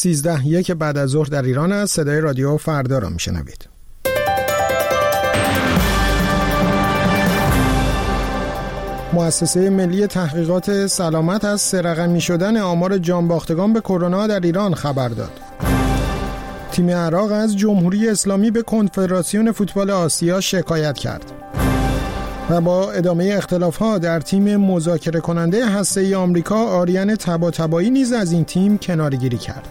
13:01 بعد از ظهر در ایران است. صدای رادیو فردا را میشنوید. مؤسسه ملی تحقیقات سلامت از 3 رقمی شدن آمار جانباختگان به کرونا در ایران خبر داد. تیم عراق از جمهوری اسلامی به کنفدراسیون فوتبال آسیا شکایت کرد. و با ادامه اختلاف‌ها در تیم مذاکره کننده هسته‌ای آمریکا، آریان طباطبایی نیز از این تیم کناره‌گیری کرد.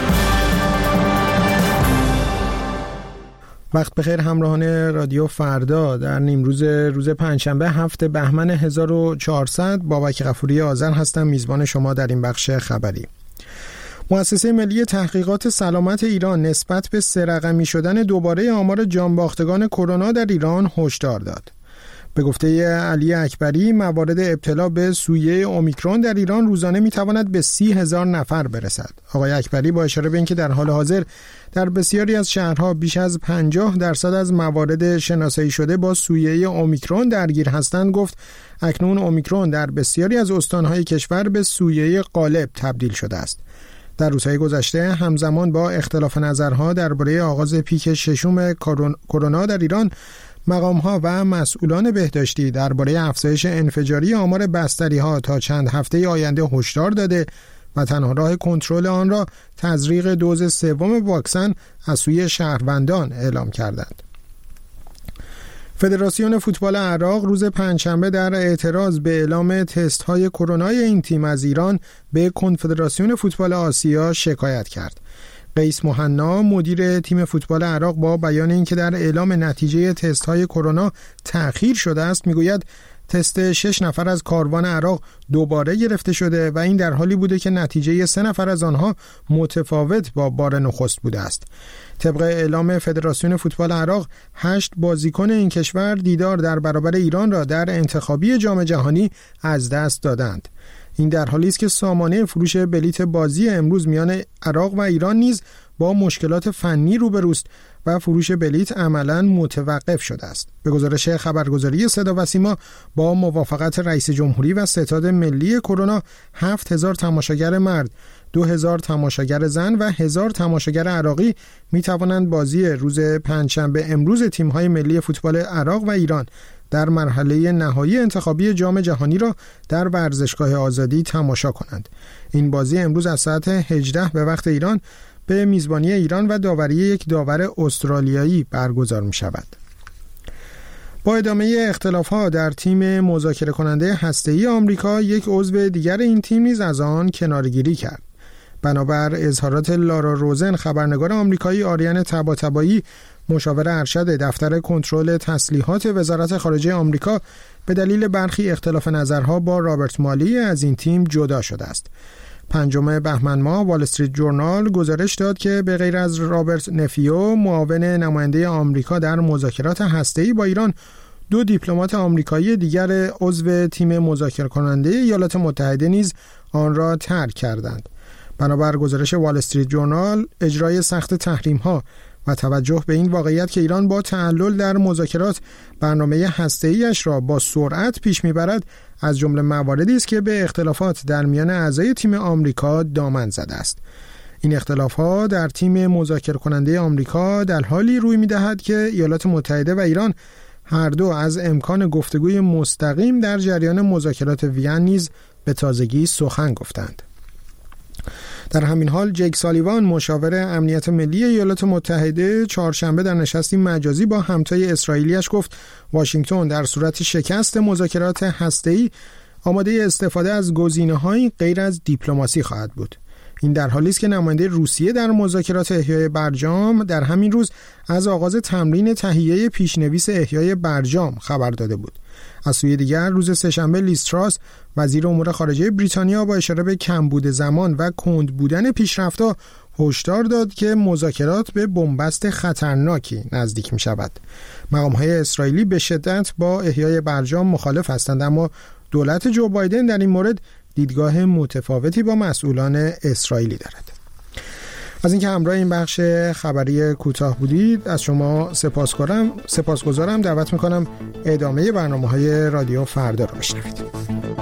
وقت بخیر همراهان رادیو فردا. در نیمروز روز پنجشنبه 7 بهمن 1400 بابک غفوری آذر هستم، میزبان شما در این بخش خبری. مؤسسه ملی تحقیقات سلامت ایران نسبت به 3 رقمی شدن دوباره آمار جانباختگان کرونا در ایران هشدار داد. به گفته علی اکبری، موارد ابتلا به سویه اومیکرون در ایران روزانه میتواند به 30,000 نفر برسد. آقای اکبری با اشاره به اینکه در حال حاضر در بسیاری از شهرها بیش از 50% از موارد شناسایی شده با سویه اومیکرون درگیر هستند، گفت اکنون اومیکرون در بسیاری از استانهای کشور به سویه غالب تبدیل شده است. در روزهای گذشته همزمان با اختلاف نظرها درباره آغاز پیک ششم کرونا در ایران، مقام‌ها و مسئولان بهداشتی درباره افزایش انفجاری آمار بستری‌ها تا چند هفته آینده هشدار داده و تنها راه کنترل آن را تزریق دوز سوم واکسن از سوی شهروندان اعلام کردند. فدراسیون فوتبال عراق روز پنجشنبه در اعتراض به اعلام تست‌های کرونای این تیم از ایران به کنفدراسیون فوتبال آسیا شکایت کرد. قیس مهنا، مدیر تیم فوتبال عراق، با بیان اینکه در اعلام نتیجه تست‌های کرونا تأخیر شده است، میگوید تست 6 نفر از کاروان عراق دوباره گرفته شده و این در حالی بوده که نتیجه 3 نفر از آنها متفاوت با بار نخست بوده است. طبق اعلام فدراسیون فوتبال عراق، 8 بازیکن این کشور دیدار در برابر ایران را در انتخابی جام جهانی از دست دادند. این در حالی است که سامانه فروش بلیت بازی امروز میان عراق و ایران نیز با مشکلات فنی روبروست و فروش بلیت عملاً متوقف شده است. به گزارش خبرگزاری صدا و سیما، با موافقت رئیس جمهوری و ستاد ملی کرونا، 7,000 تماشاگر مرد، 2,000 تماشاگر زن و 1,000 تماشاگر عراقی می توانند بازی روز پنجشنبه امروز تیم‌های ملی فوتبال عراق و ایران در مرحله نهایی انتخابی جام جهانی را در ورزشگاه آزادی تماشا کنند. این بازی امروز از ساعت 18 به وقت ایران به میزبانی ایران و داوری یک داور استرالیایی برگزار می شود. با ادامه اختلافات در تیم مذاکره کننده هسته‌ای آمریکا، یک عضو دیگر این تیم نیز از آن کناره‌گیری کرد. بنابر اظهارات لارا روزن، خبرنگار آمریکایی، آریان طباطبایی، مشاور ارشد دفتر کنترل تسلیحات وزارت خارجه آمریکا، به دلیل برخی اختلاف نظرها با رابرت مالی از این تیم جدا شده است. 5 بهمن ماه وال استریت جورنال گزارش داد که به غیر از رابرت نفیو، معاون نماینده آمریکا در مذاکرات هسته‌ای با ایران، 2 دیپلمات آمریکایی دیگر عضو تیم مذاکره کننده ایالات متحده نیز آن را ترک کردند. بنابر گزارش وال استریت جورنال، اجرای سخت تحریم‌ها و توجه به این واقعیت که ایران با تعلل در مذاکرات برنامه هسته‌ای‌اش را با سرعت پیش می‌برد، از جمله مواردی است که به اختلافات در میان اعضای تیم آمریکا دامن زده است. این اختلافات در تیم مذاکره کننده آمریکا در حالی روی می‌دهد که ایالات متحده و ایران هر دو از امکان گفتگوی مستقیم در جریان مذاکرات وین نیز به تازگی سخن گفتند. در همین حال، جیک سالیوان، مشاور امنیت ملی ایالات متحده، چهارشنبه در نشستی مجازی با همتای اسرائیلیش گفت واشنگتن در صورت شکست مذاکرات هسته‌ای آماده استفاده از گزینه‌های غیر از دیپلماسی خواهد بود. این در حالی است که نماینده روسیه در مذاکرات احیای برجام در همین روز از آغاز تمرین تهیه پیشنویس احیای برجام خبر داده بود. از سوی دیگر، روز سه‌شنبه لیز تراس، وزیر امور خارجه بریتانیا، با اشاره به کمبود زمان و کند بودن پیشرفت‌ها هشدار داد که مذاکرات به بنبست خطرناکی نزدیک می شود. مقام‌های اسرائیلی به شدت با احیای برجام مخالف هستند، اما دولت جو بایدن در این مورد دیدگاه متفاوتی با مسئولان اسرائیلی دارد. از اینکه همراه این بخش خبری کوتاه بودید از شما سپاسگزارم. دعوت میکنم ادامه برنامه‌های رادیو فردا رو بشنوید.